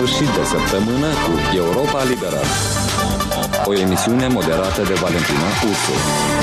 sfârșit de săptămână cu Europa Liberă. O emisiune moderată de Valentina Ursu.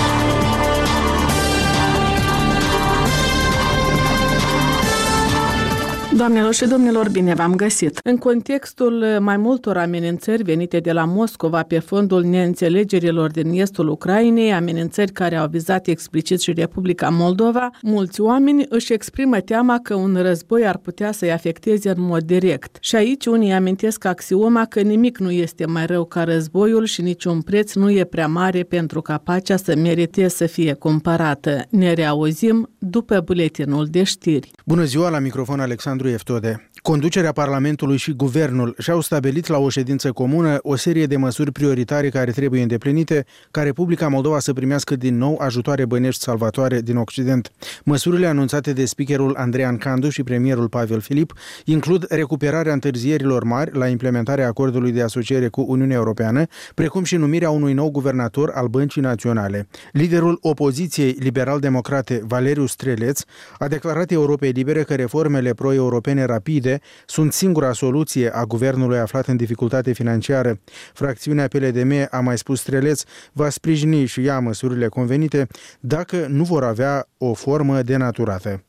Doamnelor și domnilor, bine v-am găsit! În contextul mai multor amenințări venite de la Moscova pe fondul neînțelegerilor din estul Ucrainei, amenințări care au vizat explicit și Republica Moldova, mulți oameni își exprimă teama că un război ar putea să-i afecteze în mod direct. Și aici unii amintesc axioma că nimic nu este mai rău ca războiul și niciun preț nu e prea mare pentru ca pacea să merite să fie cumpărată. Ne reauzim după buletinul de știri. Bună ziua, la microfon Alexandru Eftode. Conducerea Parlamentului și Guvernul și-au stabilit la o ședință comună o serie de măsuri prioritare care trebuie îndeplinite ca Republica Moldova să primească din nou ajutoare bănești salvatoare din Occident. Măsurile anunțate de speakerul Andrean Candu și premierul Pavel Filip includ recuperarea întârzierilor mari la implementarea acordului de asociere cu Uniunea Europeană, precum și numirea unui nou guvernator al Băncii Naționale. Liderul opoziției liberal-democrate, Valeriu Streleț, a declarat Europei Libere că reformele pro-europene rapide sunt singura soluție a guvernului aflat în dificultate financiară. Fracțiunea PLDM, a mai spus Streleț, va sprijini și ea măsurile convenite dacă nu vor avea o formă denaturată.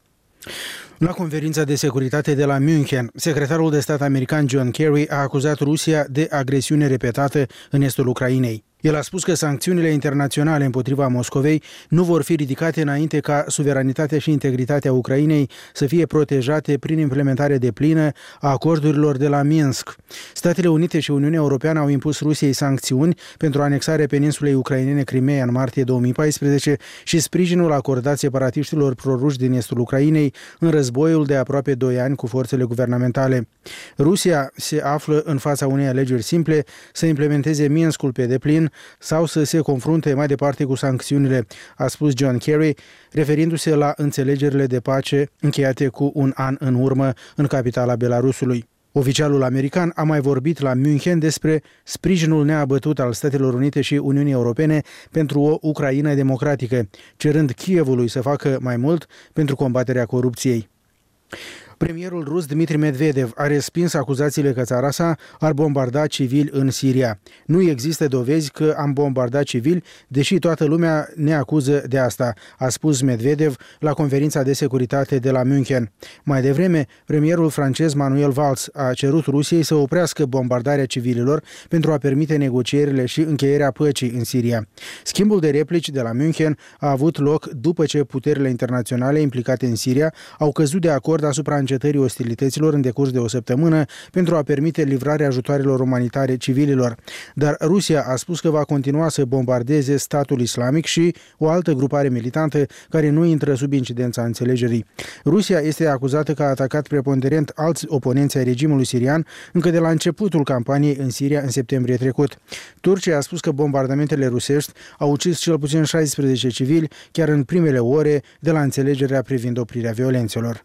La conferința de securitate de la München, secretarul de stat american John Kerry a acuzat Rusia de agresiune repetată în estul Ucrainei. El a spus că sancțiunile internaționale împotriva Moscovei nu vor fi ridicate înainte ca suveranitatea și integritatea Ucrainei să fie protejate prin implementare deplină a acordurilor de la Minsk. Statele Unite și Uniunea Europeană au impus Rusiei sancțiuni pentru anexarea peninsulei ucrainene Crimeea în martie 2014 și sprijinul acordat separatiștilor proruși din estul Ucrainei în războiul de aproape 2 ani cu forțele guvernamentale. Rusia se află în fața unei alegeri simple: să implementeze Minskul pe deplin sau să se confrunte mai departe cu sancțiunile, a spus John Kerry, referindu-se la înțelegerile de pace încheiate cu un an în urmă în capitala Belarusului. Oficialul american a mai vorbit la München despre sprijinul neabătut al Statelor Unite și Uniunii Europene pentru o Ucraina democratică, cerând Kievului să facă mai mult pentru combaterea corupției. Premierul rus Dmitri Medvedev a respins acuzațiile că țara sa ar bombarda civili în Siria. Nu există dovezi că am bombardat civili, deși toată lumea ne acuză de asta, a spus Medvedev la conferința de securitate de la München. Mai devreme, premierul francez Manuel Valls a cerut Rusiei să oprească bombardarea civililor pentru a permite negocierile și încheierea păcii în Siria. Schimbul de replici de la München a avut loc după ce puterile internaționale implicate în Siria au căzut de acord asupra încetării ostilităților în decurs de o săptămână pentru a permite livrarea ajutoarelor umanitare civililor. Dar Rusia a spus că va continua să bombardeze statul islamic și o altă grupare militantă care nu intră sub incidența înțelegerii. Rusia este acuzată că a atacat preponderent alți oponenți ai regimului sirian încă de la începutul campaniei în Siria în septembrie trecut. Turcia a spus că bombardamentele rusești au ucis cel puțin 16 civili chiar în primele ore de la înțelegerea privind oprirea violențelor.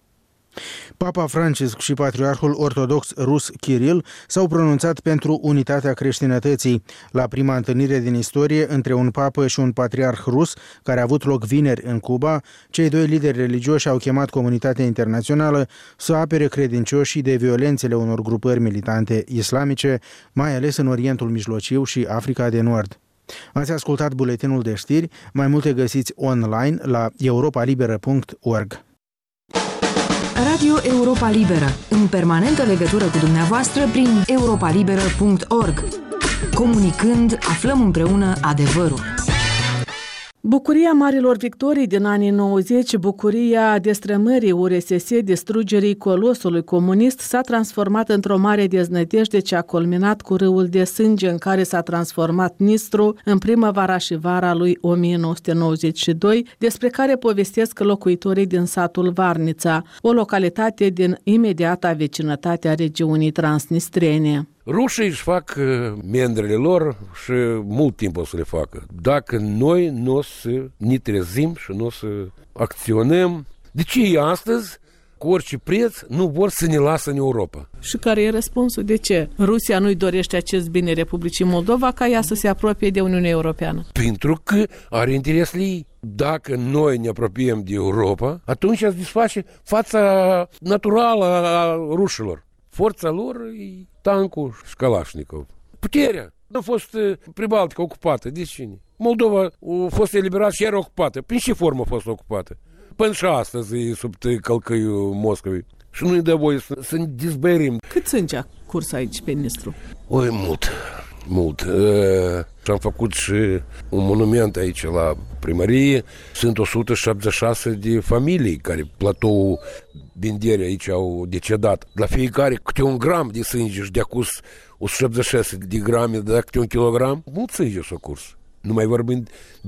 Papa Francisc și patriarhul ortodox rus Kiril s-au pronunțat pentru unitatea creștinătății. La prima întâlnire din istorie între un papă și un patriarh rus, care a avut loc vineri în Cuba, cei doi lideri religioși au chemat comunitatea internațională să apere credincioșii de violențele unor grupări militante islamice, mai ales în Orientul Mijlociu și Africa de Nord. Ați ascultat buletinul de știri, mai multe găsiți online la europalibera.org. Radio Europa Liberă, în permanentă legătură cu dumneavoastră prin europalibera.org. Comunicând, aflăm împreună adevărul. Bucuria marilor victorii din anii 90, bucuria destrămării URSS, distrugerii colosului comunist, s-a transformat într-o mare deznădejde ce a culminat cu râul de sânge în care s-a transformat Nistru în primăvara și vara lui 1992, despre care povestesc locuitorii din satul Varnița, o localitate din imediata vecinătate a regiunii transnistrene. Rușii își fac mendrele lor și mult timp o să le facă. Dacă noi nu o să ne trezim și nu o să acționăm, de ce ei astăzi, cu orice preț, nu vor să ne lasă în Europa? Și care e răspunsul? De ce Rusia nu-i dorește acest bine Republicii Moldova ca ea să se apropie de Uniunea Europeană? Pentru că are interesele ei. Dacă noi ne apropiem de Europa, atunci se desface fața naturală a rușilor. forța lor e tancul și Kalashnikov. Puterea. A fost Pribaltica ocupată. De cine? Moldova a fost eliberată și era ocupată. Prin ce formă a fost ocupată? Până și astăzi e sub călcăiul Moscovei. Și nu-i dă voie să ne dizbărim. Cât sânge a curs aici pe Nistru? Oi, mult. Și am făcut și un monument aici la primărie. Sunt 176 de familii care platoul Bindere aici au decedat. La fiecare câte un gram de sânge și de acus 176 de grame, de câte un kilogram, mult sânge s-a curs. Nu mai vorbind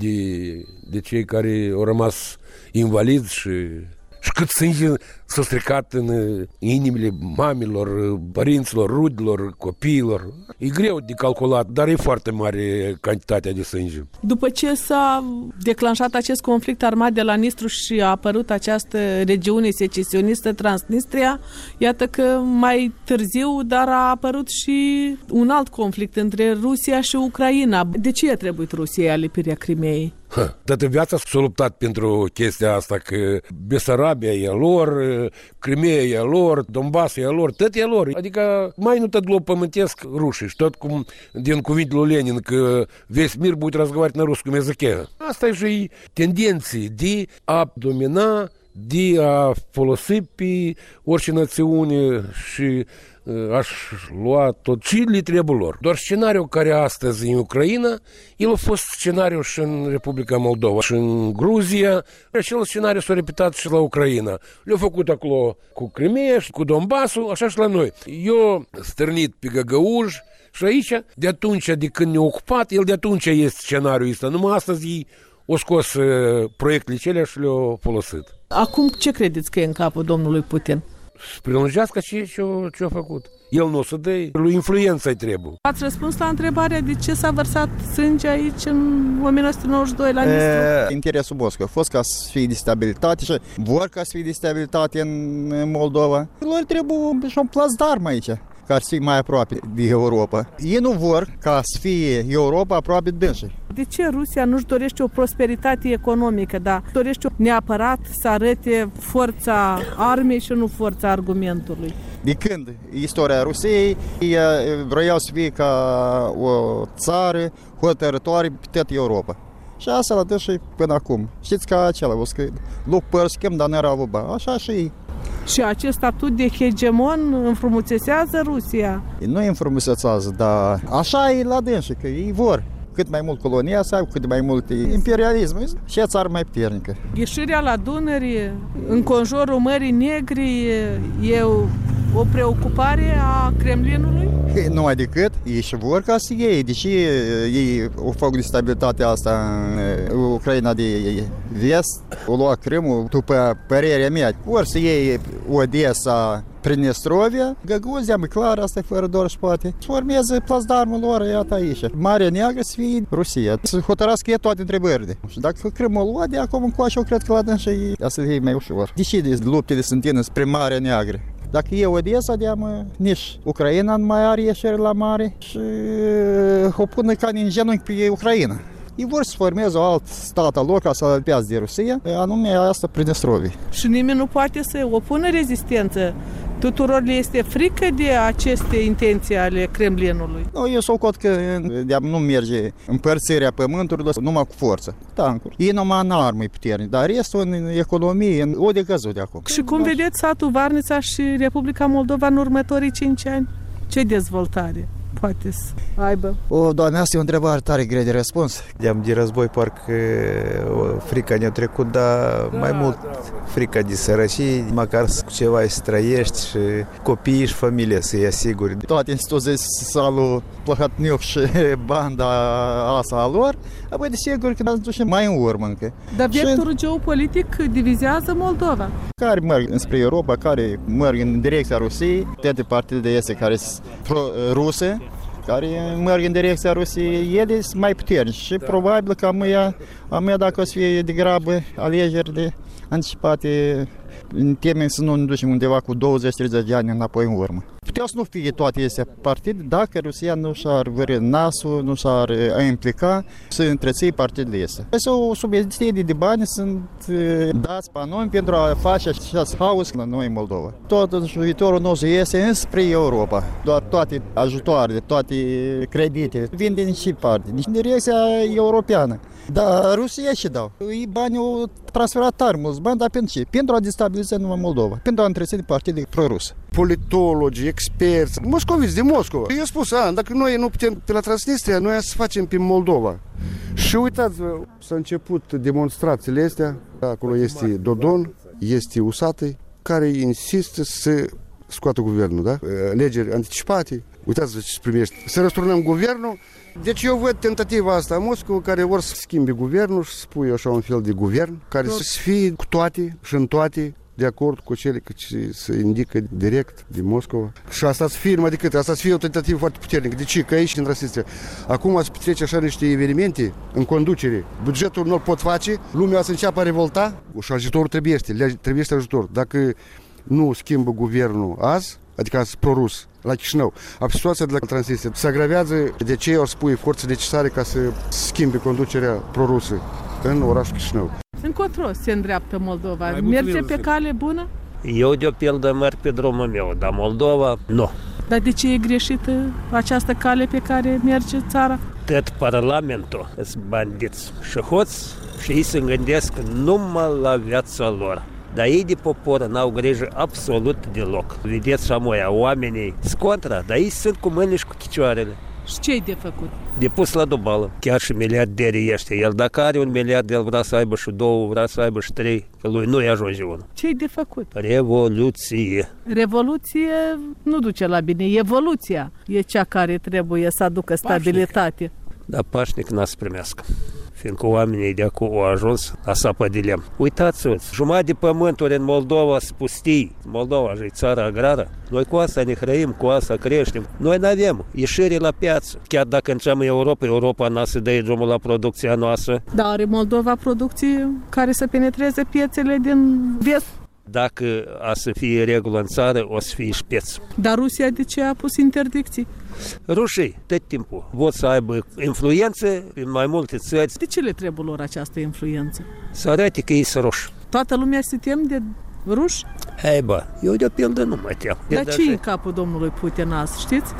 de cei care au rămas invalizi și cât sânge s-a stricat în inimile mamilor, părinților, rudelor, copiilor. E greu de calculat, dar e foarte mare cantitatea de sânge. După ce s-a declanșat acest conflict armat de la Nistru și a apărut această regiune secesionistă Transnistria, iată că mai târziu, dar a apărut și un alt conflict între Rusia și Ucraina. De ce a trebuit Rusiei alipirea Crimeei? Toată viața s-a luptat pentru chestia asta, că Besarabia e lor, Crimea e lor, Donbass e lor, tot e lor. Adică mai nu tot glob pământesc rușii și tot cum din cuvântul lui Lenin, că весь мир будет разговаривать на русском языке. Asta e și tendenții de a domina, de a folosi pe orice națiune și aș lua tot ce le trebuie lor. Doar scenariul care astăzi în Ucraina, el a fost scenariul și în Republica Moldova și în Gruzia. Acel scenariu s-a repetat și la Ucraina. Le-au făcut acolo cu Crimea și cu Donbassul, așa și la noi. Eu stârnit pe Găgăuș și aici, de atunci, de când ne-a ocupat, el de atunci este scenariul ăsta. Numai astăzi o scos proiectele celea și le-au folosit. Acum ce credeți că e în capul domnului Putin? Să prelungească ce a făcut. El nu o să dă, lui influența-i trebuie. Ați răspuns la întrebarea de ce s-a vărsat sânge aici în 1992 la Nistru? Interesul Moscovei a fost ca să fie de stabilitate și vor ca să fie de stabilitate în Moldova. Lor trebuie și un plasdarm aici, ca să fie mai aproape de Europa. Ei nu vor ca să fie Europa aproape de dânsii. De ce Rusia nu-și dorește o prosperitate economică, dar dorește neapărat să arate forța armei și nu forța argumentului? De când istoria Rusiei, vreau să fie ca o țară hotărătoare pe toată Europa. Și asta la dânsii până acum. Știți ca acela, o să lup părschim, dar n-era vuba. Așa și ei. Și acest statut de hegemon înfrumusețează Rusia? Nu înfrumusețează, dar așa e la dânsii, că ei vor. Cât mai mult colonia să au, cât mai mult imperialism și e țară mai puternică. Ieșirea la Dunăre, în conjurul Mării Negre, e o preocupare a Kremlinului? Numai decât, ei și vor ca să iei. Deși ei o fac de stabilitatea asta în Ucraina de vest, o lua Crimul, după părerea mea, vor să iei Odessa, Prinestrovia, Găguzia, e clar, asta e fără doar și poate. Să urmeze plasdarmul lor, iată aici. Marea Neagră să fie Rusia. Să hotărască ei toate întrebările. Și dacă Crimul lua de acum încoace, eu cred că la dânsii asta e mai ușor. Deși de luptele sunt spre Marea Neagră. Dacă e Odessa, deamă, nici Ucraina nu mai are ieșiri la mare și o pună ca în genunchi pe Ucraina. Ei vor să formeze alt stat al lor ca să alpează de Rusia, anume asta Prinestrovie. Și nimeni nu poate să opună rezistență. Tuturor le este frică de aceste intenții ale Kremlinului? Nu, eu socot că nu merge împărțirea pământurilor numai cu forță, cu tancuri. Ei numai în armă e puternic, dar restul în economie, o de căzut de acum. Și cum vedeți satul Varnița și Republica Moldova în următorii 5 ani? Ce dezvoltare poate să aibă? Doamne, asta e o întrebare tare grea de răspuns. De război parcă frica ne-a trecut, dar mai mult frica de sărăcie, măcar ceva să trăiești și copiii și familia să-i asiguri. Toate instituțiile salu Plăhatniuc și banda asta a lor, apoi desigur că ne ducem mai în urmă încă. Dar vectorul geopolitic divizează Moldova. Care merg înspre Europa, care merg în direcția Rusiei, toate partidele de este care sunt pro-ruse, care merg în direcția Rusiei, ele sunt mai puternici și probabil că a mea dacă o să fie degrabă alegeri de anticipate, în teme să nu ne ducem undeva cu 20-30 de ani înapoi în urmă. Puteau să nu fie toate aceste partide dacă Rusia nu și-ar vări nasul, nu și-ar implica să întreții partidele astea. Este o subvenție de bani sunt dați pe noi pentru a face acest haos la noi în Moldova. Tot viitorul nostru este înspre Europa. Doar toate ajutoarele, toate credite vin din și parte, din direcția europeană. Dar Rusia și dau. Ei banii au transferat tare mulți bani, dar pentru ce? Pentru a destabiliza numai Moldova, pentru a întreține partide pro-ruse. Politologi, experți, moscoviți din Moscova. Eu spus, dacă noi nu putem pe la Transnistria, noi să facem pe Moldova. Și uitați-vă, s-a început demonstrațiile astea, acolo este Dodon, este Usatăi, care insistă să scoată guvernul, da? Legeri anticipate, uitați-vă ce se primește. Să răsturnăm guvernul. Deci eu văd tentativa asta a Moscova, care vor să schimbe guvernul și să pui așa un fel de guvern, care să fie cu toate și în toate de acord cu cele ce se indică direct din Moscova. Și asta să fie numai decât, asta să fie o tentativă foarte puternică. De ce? Că aici, în Transnistria, acum să petrece așa niște evenimente în conducere, bugetul nu-l pot face, lumea să înceapă a revolta și ajutorul trebuie ajutor. Dacă nu schimbă guvernul azi, adică pro-rus, la Chișinău, situația de la Transnistria se agravează, de ce ori spui forțe necesare ca să schimbe conducerea pro-rusă în orașul Chișinău. Încotro se îndreaptă Moldova? Merge pe cale bună? Eu, de pildă, merg pe drumul meu, dar Moldova, nu. Dar de ce e greșită această cale pe care merge țara? Tot Parlamentul sunt bandiți și hoți și ei se gândesc numai la viața lor. Dar ei de popor n-au grijă absolut deloc. Vedeți și amoia, oamenii sunt contra, dar ei sunt cu mâinile și cu chicioarele. Și ce-i de făcut? De pus la dubală. Chiar și miliarderii ăștia. El dacă are 1 miliard, el vrea să aibă și 2, vrea să aibă și 3, că lui nu-i ajunge unul. Ce-i de făcut? Revoluție. Revoluție nu duce la bine. Evoluția e cea care trebuie să aducă stabilitate. Dar pașnic n-a să primească. Fiindcă oamenii de acolo au ajuns la sapă de lemn. Uitați-vă, jumătate de pământuri în Moldova sunt pustii. Moldova e țara agrară. Noi cu asta ne hrăim, cu asta creștem. Noi n-avem ieșire la piață. Chiar dacă înceam Europa n-a să dea drumul la producția noastră. Dar are Moldova producție care să penetreze piețele din vest? Dacă a să fie regulă în țară, o să fie șpeț. Dar Rusia de ce a pus interdicții? Rușii, tot timpul, vor să aibă influență în mai multe țări. De ce le trebuie lor această influență? Să arate că ei sunt ruși. Toată lumea se tem de ruși? Hei bă, eu de pildă nu mă tem. Dar ce e în capul domnului Putin azi, știți?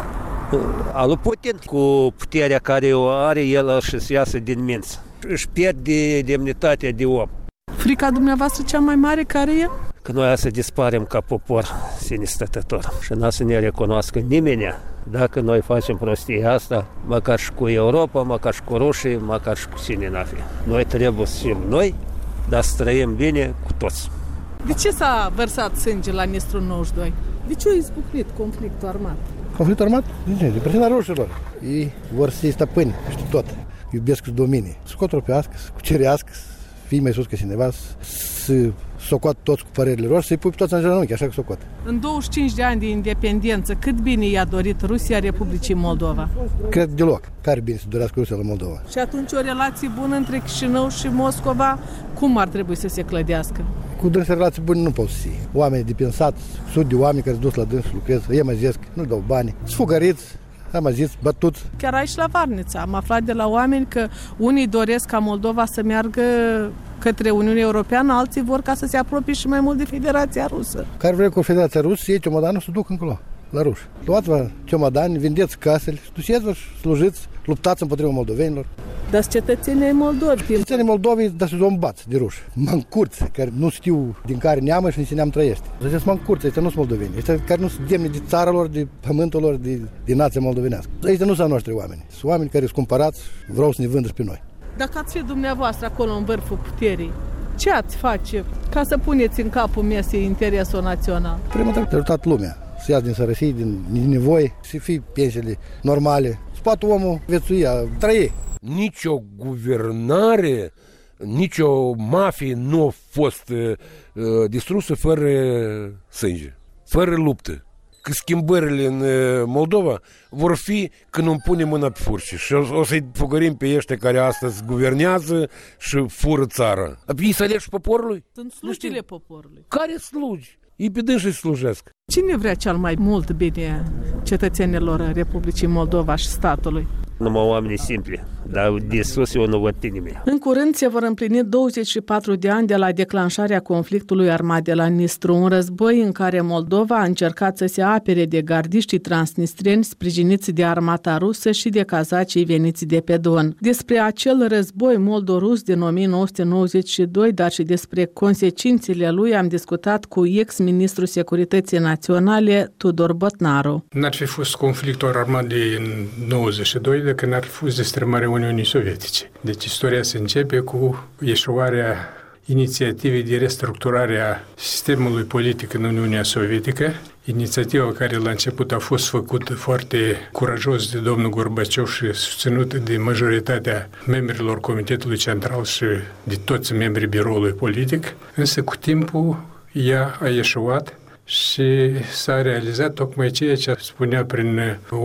Al lui Putin, cu puterea care o are, el să iasă din minți. Își pierde demnitatea de om. Frica dumneavoastră cea mai mare care e? Că noi să disparem ca popor sine stătător și n-a să ne recunoască nimeni. Dacă noi facem prostia asta, măcar și cu Europa, măcar și cu rușii, măcar și cu cine n-a fi. Noi trebuie să fim noi, dar să trăim bine cu toți. De ce s-a vărsat sânge la Nistru 92? De ce a izbucnit conflictul armat? Conflictul armat? De presiunea rușilor. Ei vor să-i stăpâni, știu tot. Iubesc să domine. Să cotropească, să cucerească, să fie mai sus ca cineva, să socoată toți cu părerile lor, să-i pui pe toți în genunchi, așa că socoată. În 25 de ani de independență, cât bine i-a dorit Rusia Republicii Moldova? Cred deloc. Care bine să dorească Rusia la Moldova? Și atunci o relație bună între Chișinău și Moscova, cum ar trebui să se clădească? Cu dânsi relații bune nu pot să fie. Oamenii de pensat, sud de oameni care se duc la dâns să lucreze, ei mă zicesc, nu dau bani, sfugăriți, am zis, bătuți. Chiar aici la Varnița am aflat de la oameni că unii doresc ca Moldova să meargă către Uniunea Europeană, alții vor ca să se apropie și mai mult de Federația Rusă. Care vrea cu Federația Rusă, ei ciomodanul să duc încolo, la ruși. Luați-vă ciomodani, vindeți casele, duceți-vă și slujiți, luptați împotriva moldovenilor. Dar cetățenii Moldovei. Cetățenii Moldovei, dar se zombați de ruși. Mancurți, care nu știu din care neamă și în ce neam trăiește. Ăștia sunt mancurți, ăștia nu sunt moldoveni. Ăștia care nu sunt demni de țara lor, de pământul lor, de nația moldovenească. Ăștia nu sunt noștri oameni. Sunt oameni care sunt cumpărați, vreau să ne vândă pe noi. Dacă ați fi dumneavoastră acolo în vârful puterii, ce ați face ca să puneți în capul mesei interesul național? Prima dată a ajutat lumea să iasă din sărăcie, din nevoi, să fie pensiile normale. Să poată omul viețui, trăi. Nici o guvernare, nici o mafie nu a fost distrusă fără sânge, fără luptă. că schimbările în Moldova vor fi când îmi punem mâna pe furci și o să-i fugărim pe ăștia care astăzi guvernează și fură țara. Ei să aleși poporului? Sunt slujile poporului. Care slugi? Ei pe dânsii slujesc. Cine vrea cel mai mult bine cetățenilor Republicii Moldova și statului? Numai oamenii simpli, dar de sus eu nu văd pe nimeni. În curând se vor împlini 24 de ani de la declanșarea conflictului armat de la Nistru, un război în care Moldova a încercat să se apere de gardiștii transnistreni sprijiniți de armata rusă și de cazacii veniți de pe Don. Despre acel război moldorus din 1992, dar și despre consecințele lui am discutat cu ex-ministrul Securității Naționale Tudor Botnaru. N-ar fi fost conflictul armat din 92 dacă n-ar fi fost destrămarea Uniunii Sovietice. Deci istoria se începe cu eșuarea inițiativei de restructurare a sistemului politic în Uniunea Sovietică, inițiativa care la început a fost făcută foarte curajos de domnul Gorbaciov și susținută de majoritatea membrilor Comitetului Central și de toți membrii biroului politic, însă cu timpul ea a eșuat și s-a realizat tocmai ceea ce spunea prin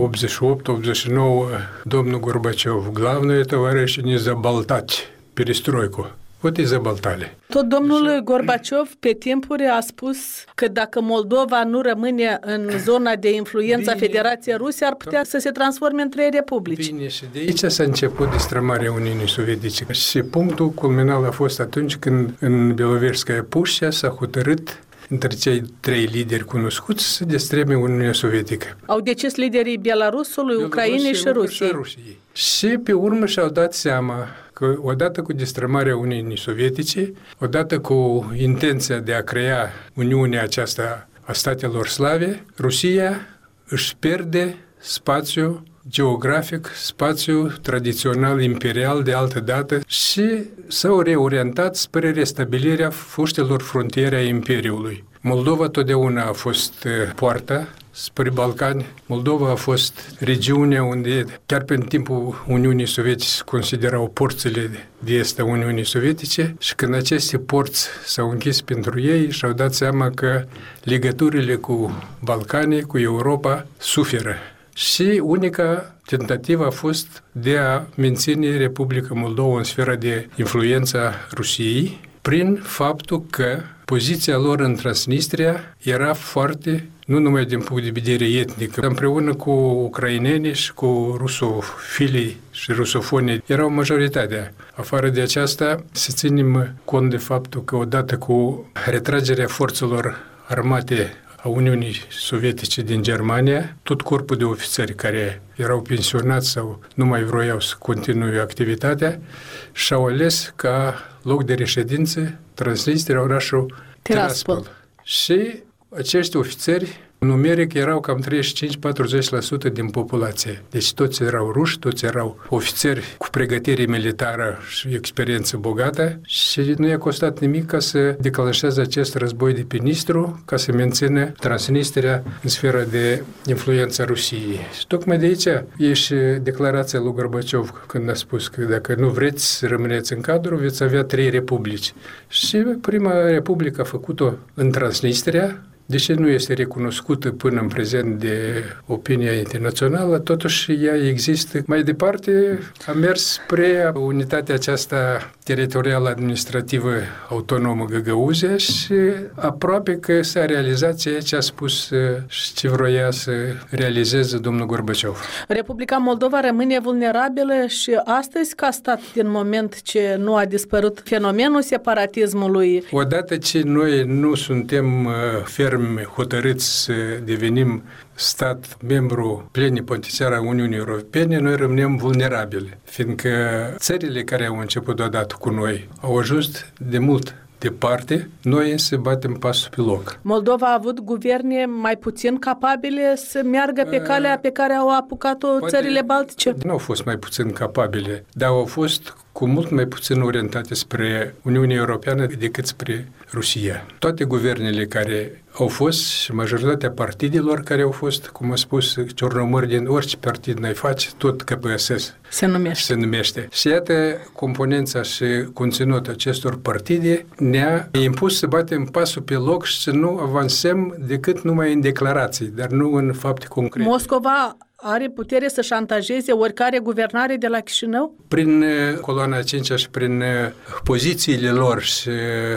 88-89 domnul Gorbaciov. Главное, товарищи, не заболтать перестройку. Вот и заболтали. Tot domnul Gorbaciov pe timpuri a spus că dacă Moldova nu rămâne în zona de influență a Federației Ruse, ar putea să se transforme în 3 republici. Bine, și de aici s-a început destrămarea Uniunii Sovietice. Și punctul culminal a fost atunci când în Beloveșskaya Pușcea s-a hotărât între cei 3 lideri cunoscuți să destreme Uniunea Sovietică. Au decis liderii Belarusului, Ucrainei și Rusiei. Și pe urmă și-au dat seama că odată cu destrămarea Uniunii Sovietice, odată cu intenția de a crea Uniunea aceasta a statelor slave, Rusia își pierde spațiu geografic, spațiu tradițional imperial de altă dată și s-au reorientat spre restabilirea foștelor frontiere a Imperiului. Moldova totdeauna a fost poarta spre Balcani. Moldova a fost regiunea unde, chiar pe timpul Uniunii Sovietice, se considerau porțile de est a Uniunii Sovietice și când aceste porți s-au închis pentru ei și-au dat seama că legăturile cu Balcanii, cu Europa, suferă. Și unica tentativă a fost de a menține Republica Moldova în sfera de influență a Rusiei prin faptul că poziția lor în Transnistria era foarte, nu numai din punct de vedere etnic, împreună cu ucrainenii și cu rusofilii și rusofonii erau majoritatea. Afară de aceasta, să ținem cont de faptul că odată cu retragerea forțelor armate a Uniunii Sovietice din Germania, tot corpul de ofițeri care erau pensionați sau nu mai vroiau să continue activitatea și-au ales ca loc de reședință Transnistria, orașul Tiraspol. Și acești ofițeri numeric erau cam 35-40% din populație. Deci toți erau ruși, toți erau ofițeri cu pregătire militară și experiență bogată și nu i-a costat nimic ca să declanșeze acest război de pe Nistru, ca să mențină Transnistria în sfera de influență a Rusiei. Și tocmai de aici e și declarația lui Gorbaciov când a spus că dacă nu vreți să rămâneți în cadru, veți avea 3 republici. Și prima republică a făcut-o în Transnistria, deși nu este recunoscută până în prezent de opinia internațională, totuși ea există. Mai departe a mers spre unitatea aceasta teritorială administrativă autonomă Găgăuzia și aproape că s-a realizat ceea ce a spus și ce vroia să realizeze domnul Gorbaciov. Republica Moldova rămâne vulnerabilă și astăzi ca stat din moment ce nu a dispărut fenomenul separatismului. Odată ce noi nu suntem fermi hotărâți să devenim stat membru plenipotențiar al Uniunii Europene, noi rămânem vulnerabili, fiindcă țările care au început odată cu noi au ajuns de mult departe, noi însă batem pasul pe loc. Moldova a avut guverne mai puțin capabile să meargă pe calea pe care au apucat-o țările baltice? Nu au fost mai puțin capabile, dar au fost cu mult mai puțin orientate spre Uniunea Europeană decât spre Rusia. Toate guvernele care au fost și majoritatea partidelor care au fost, cum a spus Ciornomăr, din orice partid n-ai face, tot KPSS se numește. Și iată, componența și conținutul acestor partide ne-a impus să batem pasul pe loc și să nu avansăm decât numai în declarații, dar nu în fapte concrete. Moscova are putere să șantajeze oricare guvernare de la Chișinău? Prin coloana 5 și prin pozițiile lor și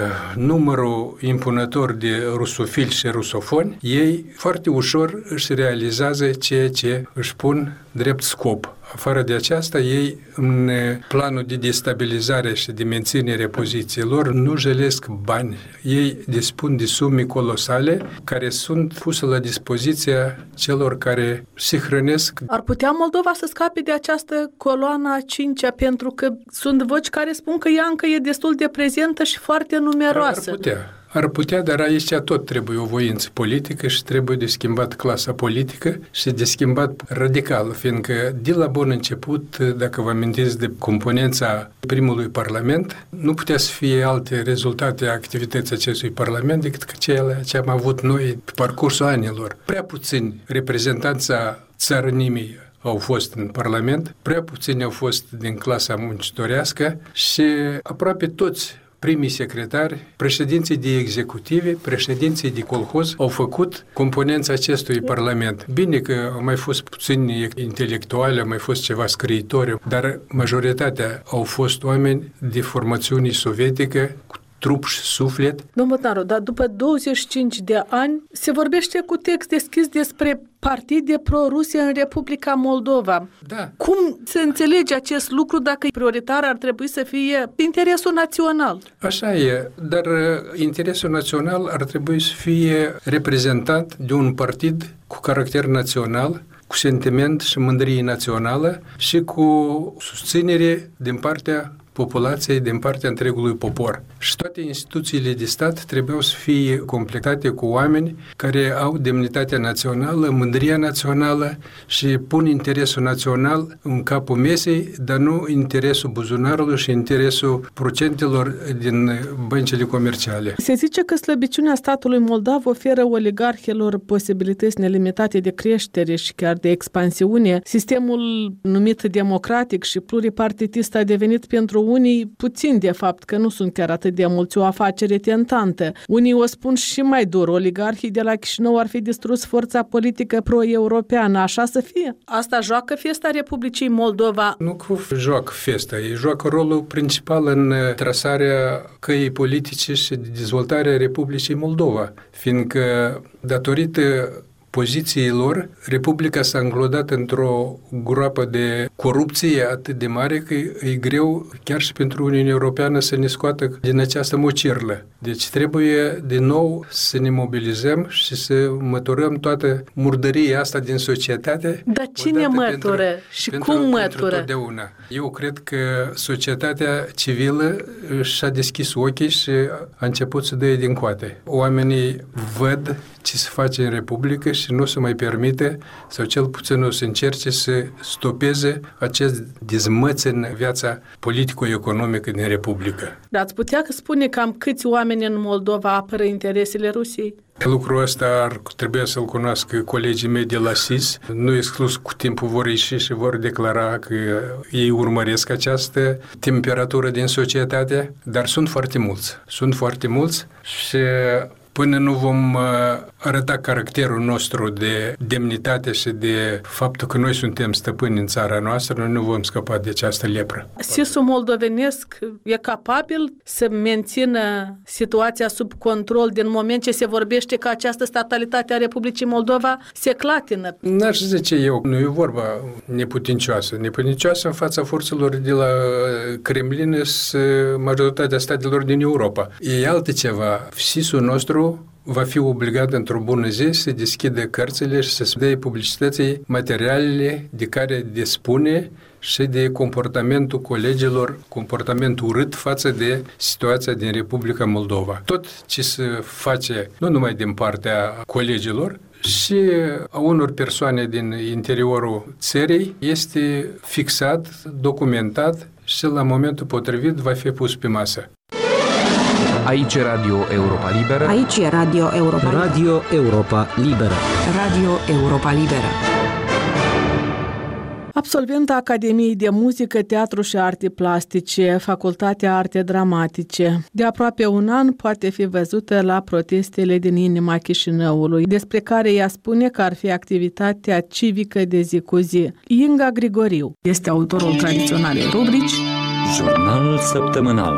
numărul impunător de rusofili și rusofoni, ei foarte ușor își realizează ceea ce își pun drept scop. Afară de aceasta, ei, în planul de destabilizare și de menținere pozițiilor, nu jelesc bani. Ei dispun de sume colosale care sunt puse la dispoziția celor care se hrănesc. Ar putea Moldova să scape de această coloană a 5-a, pentru că sunt voci care spun că ea încă e destul de prezentă și foarte numeroasă. Ar putea, dar aici tot trebuie o voință politică și trebuie de schimbat clasa politică și de schimbat radical, fiindcă de la bun început, dacă vă amintiți de componența primului parlament, nu putea să fie alte rezultate a activității acestui parlament decât cele ce am avut noi pe parcursul anilor. Prea puțini reprezentanța țărănimii au fost în Parlament, prea puțini au fost din clasa muncitorească și aproape toți primii secretari, președinții de executive, președinții de colhoz au făcut componența acestui parlament. Bine că au mai fost puțini intelectuali, au mai fost ceva scriitori, dar majoritatea au fost oameni de formațiune sovietică, cu trup și suflet. Domnul Botnaru, dar după 25 de ani se vorbește cu text deschis despre partide pro-Rusie în Republica Moldova. Da. Cum se înțelege acest lucru dacă prioritar ar trebui să fie interesul național? Așa e, dar interesul național ar trebui să fie reprezentat de un partid cu caracter național, cu sentiment și mândrie națională și cu susținere din partea populației, din partea întregului popor. Și toate instituțiile de stat trebuiau să fie completate cu oameni care au demnitatea națională, mândria națională și pun interesul național în capul mesei, dar nu interesul buzunarului și interesul procentelor din băncile comerciale. Se zice că slăbiciunea statului moldav oferă oligarhilor posibilități nelimitate de creștere și chiar de expansiune. Sistemul numit democratic și pluripartitist a devenit pentru unii puțin, de fapt, că nu sunt chiar atât de mulți, o afacere tentantă. Unii o spun și mai dur, oligarhii de la Chișinău ar fi distrus forța politică pro-europeană, așa să fie? Asta joacă festa Republicii Moldova? Nu că joacă festa, ei joacă rolul principal în trasarea căii politice și dezvoltarea Republicii Moldova, fiindcă datorită poziției lor, Republica s-a înglodat într-o groapă de corupție atât de mare că e greu chiar și pentru Uniunea Europeană să ne scoată din această mocirlă. Deci trebuie din nou să ne mobilizăm și să măturăm toată murdăria asta din societate. Dar cine mătură și cum mătură? Eu cred că societatea civilă și-a deschis ochii și a început să dea din coate. Oamenii văd ce se face în Republică și nu se mai permite, sau cel puțin nu se încerce să stopeze acest dezmăț în viața politico-economică din Republică. Dar ați putea spune cam câți oameni în Moldova apără interesele Rusiei? Lucrul ăsta ar trebui să-l cunoască colegii mei de la SIS. Nu exclus cu timpul vor ieși și vor declara că ei urmăresc această temperatură din societate, dar sunt foarte mulți. Sunt foarte mulți și până nu vom arăta caracterul nostru de demnitate și de faptul că noi suntem stăpâni în țara noastră, noi nu vom scăpa de această lepră. SIS-ul moldovenesc e capabil să mențină situația sub control din moment ce se vorbește că această statalitate a Republicii Moldova se clatină? N-aș zice eu, nu e vorba neputincioasă. Neputincioasă în fața forțelor de la Kremlin și majoritatea statelor din Europa. E altceva. SIS-ul nostru va fi obligat într-o bună zi să deschidă cărțile și să dea publicității materialele de care dispune și de comportamentul colegilor, comportamentul urât față de situația din Republica Moldova. Tot ce se face, nu numai din partea colegilor, și a unor persoane din interiorul țării este fixat, documentat și la momentul potrivit va fi pus pe masă. Aici e Radio Europa Liberă. Aici e Radio Europa Liberă. Radio Europa Liberă. Radio Europa Liberă. Absolventa Academiei de Muzică, Teatru și Arte Plastice, Facultatea Arte Dramatice. De aproape un an poate fi văzută la protestele din inima Chișinăului, despre care ea spune că ar fi activitatea civică de zi cu zi. Inga Grigoriu este autorul tradiționalei rubrici Jurnalul săptămânal.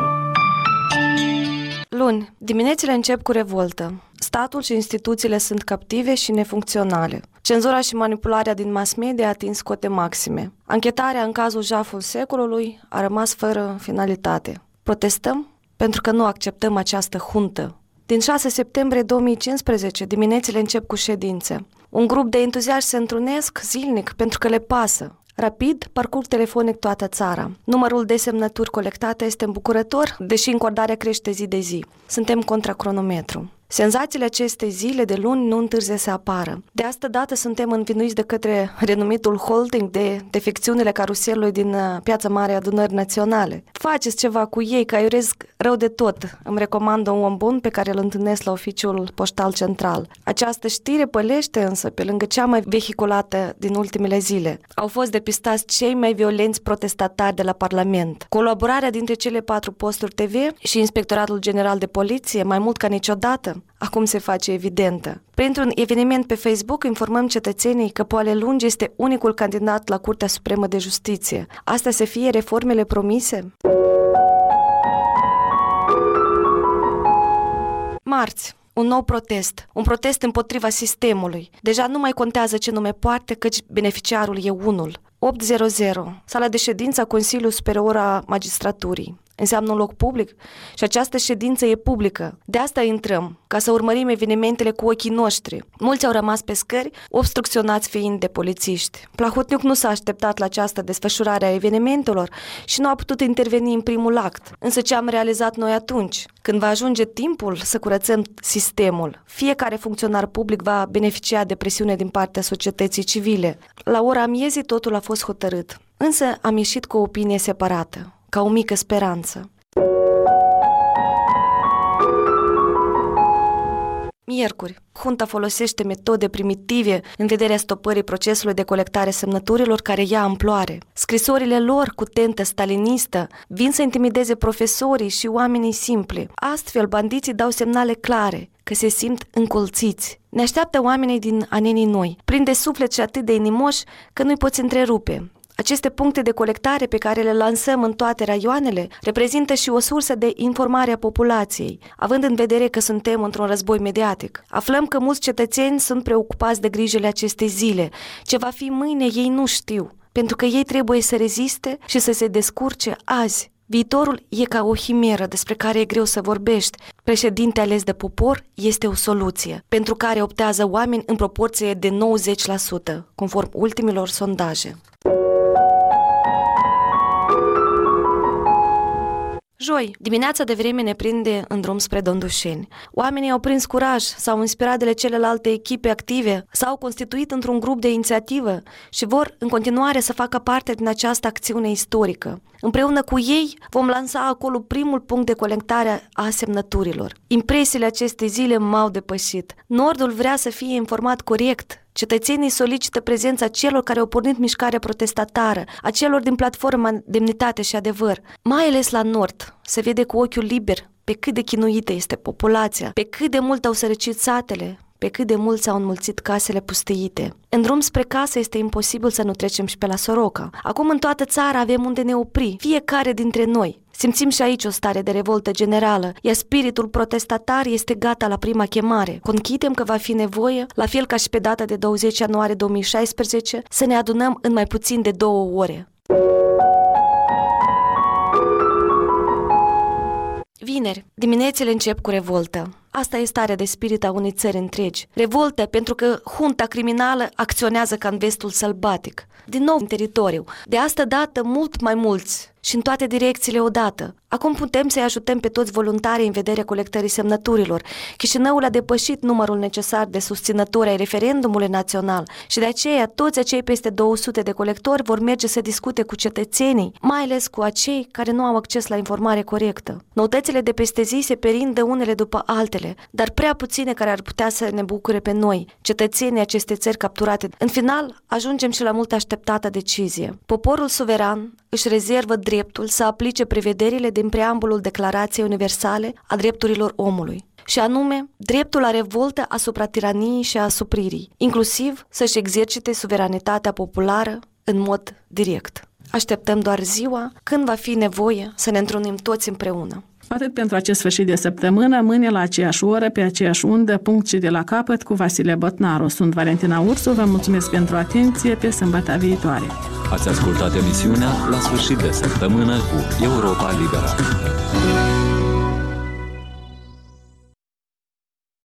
Luni, diminețile încep cu revoltă. Statul și instituțiile sunt captive și nefuncționale. Cenzura și manipularea din mass media a atins cote maxime. Anchetarea în cazul jaful secolului a rămas fără finalitate. Protestăm pentru că nu acceptăm această huntă. Din 6 septembrie 2015, diminețile încep cu ședințe. Un grup de entuziaști se întrunesc zilnic pentru că le pasă. Rapid, parcurg telefonic toată țara. Numărul de semnături colectate este îmbucurător, deși încordarea crește zi de zi. Suntem contra cronometru. Senzațiile acestei zile de luni nu întârzie să apară. De asta dată suntem învinuiți de către renumitul holding de defecțiunile caruselului din Piața Mare Adunării Naționale. Faceți ceva cu ei, că iuresc rău de tot. Îmi recomandă un om bun pe care îl întâlnesc la oficiul poștal central. Această știre pălește însă pe lângă cea mai vehiculată din ultimele zile. Au fost depistați cei mai violenți protestatari de la Parlament. Colaborarea dintre cele 4 posturi TV și Inspectoratul General de Poliție, mai mult ca niciodată, acum se face evidentă. Printr-un eveniment pe Facebook informăm cetățenii că Poale Lungi este unicul candidat la Curtea Supremă de Justiție. Astea să fie reformele promise? Marți. Un nou protest. Un protest împotriva sistemului. Deja nu mai contează ce nume poartă, căci beneficiarul e unul. 8:00. Sala de ședință a Consiliului Superior a Magistraturii. Înseamnă un loc public și această ședință e publică. De asta intrăm, ca să urmărim evenimentele cu ochii noștri. Mulți au rămas pe scări, obstrucționați fiind de polițiști. Plahotniuc nu s-a așteptat la această desfășurare a evenimentelor și nu a putut interveni în primul act. Însă ce am realizat noi atunci? Când va ajunge timpul să curățăm sistemul, fiecare funcționar public va beneficia de presiune din partea societății civile. La ora miezii totul a fost hotărât. Însă am ieșit cu o opinie separată, ca o mică speranță. Miercuri, junta folosește metode primitive în vederea stopării procesului de colectare semnăturilor care ia amploare. Scrisorile lor cu tentă stalinistă vin să intimideze profesorii și oamenii simpli. Astfel, bandiții dau semnale clare că se simt încolțiți. Ne așteaptă oamenii din anenii noi, plini de suflet și atât de inimoși că nu-i poți întrerupe. Aceste puncte de colectare pe care le lansăm în toate raioanele reprezintă și o sursă de informare a populației, având în vedere că suntem într-un război mediatic. Aflăm că mulți cetățeni sunt preocupați de grijile acestei zile. Ce va fi mâine ei nu știu, pentru că ei trebuie să reziste și să se descurce azi. Viitorul e ca o himeră despre care e greu să vorbești. Președinte ales de popor este o soluție, pentru care optează oameni în proporție de 90%, conform ultimilor sondaje. Joi, dimineața de vreme ne prinde în drum spre Dondușeni. Oamenii au prins curaj, s-au inspirat de celelalte echipe active, s-au constituit într-un grup de inițiativă și vor în continuare să facă parte din această acțiune istorică. Împreună cu ei vom lansa acolo primul punct de colectare a semnăturilor. Impresiile acestei zile m-au depășit. Nordul vrea să fie informat corect. Cetățenii solicită prezența celor care au pornit mișcarea protestatară, a celor din platforma Demnitate și Adevăr. Mai ales la Nord se vede cu ochiul liber pe cât de chinuită este populația, pe cât de mult au sărăcit satele, pe cât de mult s-au înmulțit casele pustiite. În drum spre casă este imposibil să nu trecem și pe la Soroca. Acum în toată țara avem unde ne opri, fiecare dintre noi. Simțim și aici o stare de revoltă generală, iar spiritul protestatar este gata la prima chemare. Conchidem că va fi nevoie, la fel ca și pe data de 20 ianuarie 2016, să ne adunăm în mai puțin de 2 ore. Vineri, diminețile încep cu revoltă. Asta e starea de spirit a unei țări întregi. Revoltă pentru că junta criminală acționează ca în vestul sălbatic. Din nou în teritoriu. De asta dată mult mai mulți și în toate direcțiile odată. Acum putem să-i ajutăm pe toți voluntarii în vederea colectării semnăturilor. Chișinăul a depășit numărul necesar de susținători ai referendumului național și de aceea toți acei peste 200 de colectori vor merge să discute cu cetățenii, mai ales cu acei care nu au acces la informare corectă. Noutățile de peste zi se perindă unele după altele, dar prea puține care ar putea să ne bucure pe noi, cetățenii acestei țări capturate. În final, ajungem și la mult așteptată decizie. Poporul suveran își rezervă dreptul să aplice prevederile din preambulul Declarației Universale a Drepturilor Omului, și anume dreptul la revoltă asupra tiraniei și a asupririi, inclusiv să-și exercite suveranitatea populară în mod direct. Așteptăm doar ziua când va fi nevoie să ne întrunim toți împreună. Atât pentru acest sfârșit de săptămână, mâine la aceeași oră, pe aceeași undă, punct și de la capăt, cu Vasile Botnaru. Sunt Valentina Ursu, vă mulțumesc pentru atenție, pe sâmbătă viitoare. Ați ascultat emisiunea La sfârșit de săptămână cu Europa Liberă.